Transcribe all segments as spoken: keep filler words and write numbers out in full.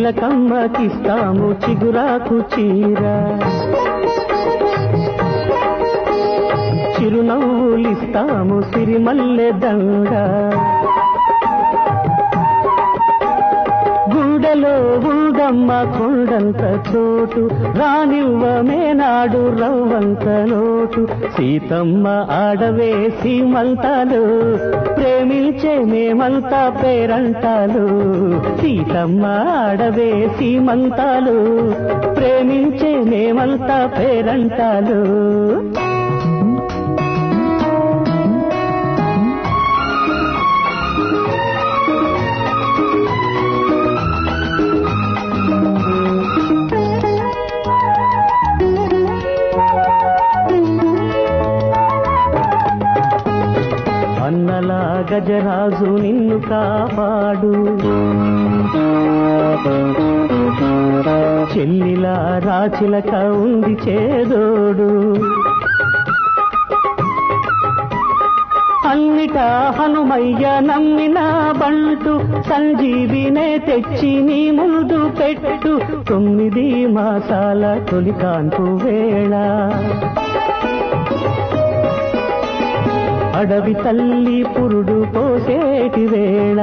చిలకమ్మకిస్తాము చిగురాకు చీర, చిరునవ్వులిస్తాము సిరిమల్లె దండ, గుండెలో ఉందమ్మ కొండంత చోటు, రానివ్వమే నాడు రవ్వంత లోటు. సీతమ్మ ఆడవే సీమంతాలు, ప్రేమించే మేమంతా పేరంటాలు. సీతమ్మ ఆడవే సీమంతాలు, ప్రేమించే మేమంతా పేరంటాలు. అన్నలా గజరాజు నిన్ను కాపాడు, చెల్లిలా రాచిలక ఉంది చేదోడు. అన్నిటా హనుమయ్య నమ్మిన బంటు, సంజీవినే తెచ్చి నీ ముందు పెట్టు. తొమ్మిది మాసాల తొలి కాన్పు వేళ, అడవి తల్లి పురుడు పోసేటి వేళ.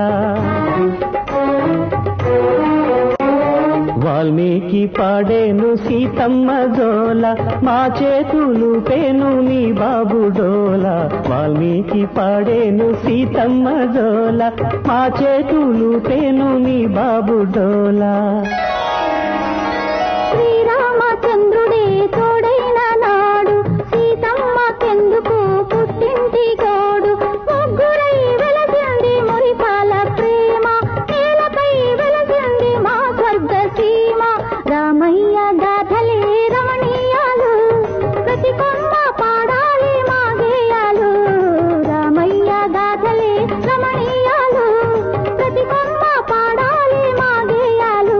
వాల్మీకి పాడేను సీతమ్మ జోల, మా చేతులు పేను నీ బాబు డోల. వాల్మీకి పాడేను సీతమ్మ జోల, మా చేతులు పేను నీ బాబు డోల. శ్రీరామచంద్రుడే తోడైన నాడు, సీతమ్మ కెందుకు పుట్టింటి గోడు. ముగ్గురై వెలసింది మురిపాల ప్రేమ, నేలపై వెలసింది మా స్వర్గ సీమ. రామయ్య గాథలే రమణీయాలు, ప్రతి కొమ్మ పాడాలి మా గేయాలు. రామయ్య గాథలే రమణీయాలు, ప్రతి కొమ్మ పాడాలి మా గేయాలు.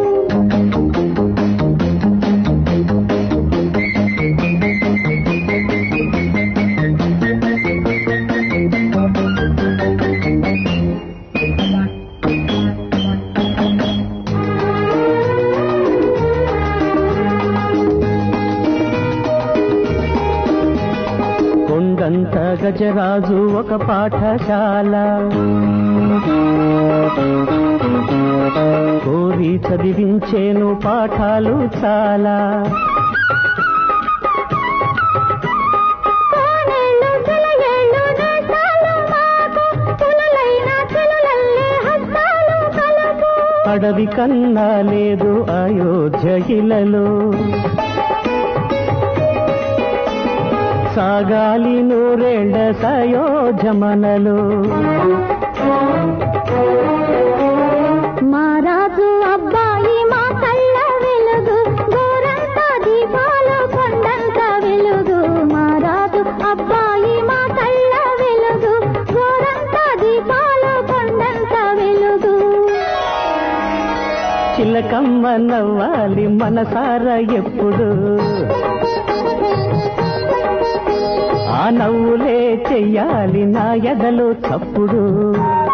కొండంత గజరాజు ఒక పాఠశాల, కోరి చదివించేను పాఠాలు చాలా. అడవి కన్నా లేదు అయోధ్య ఇలలో, సాగాలి నూరేళ్ల సయోధ్యమనలో. మా రాజు అబ్బాయి మా కళ్ళ వెలుగు, గోరంత దీపాలు కొండంత వెలుగు. మా రాజు అబ్బాయి మా కళ్ళ వెలుగు, గోరంత దీపాలు కొండంత వెలుగు. చిలకమ్మ నవ్వాలి మనసారా ఎప్పుడు, ఆ నవ్వులే చెయ్యాలి నా ఎదలో చప్పుడు.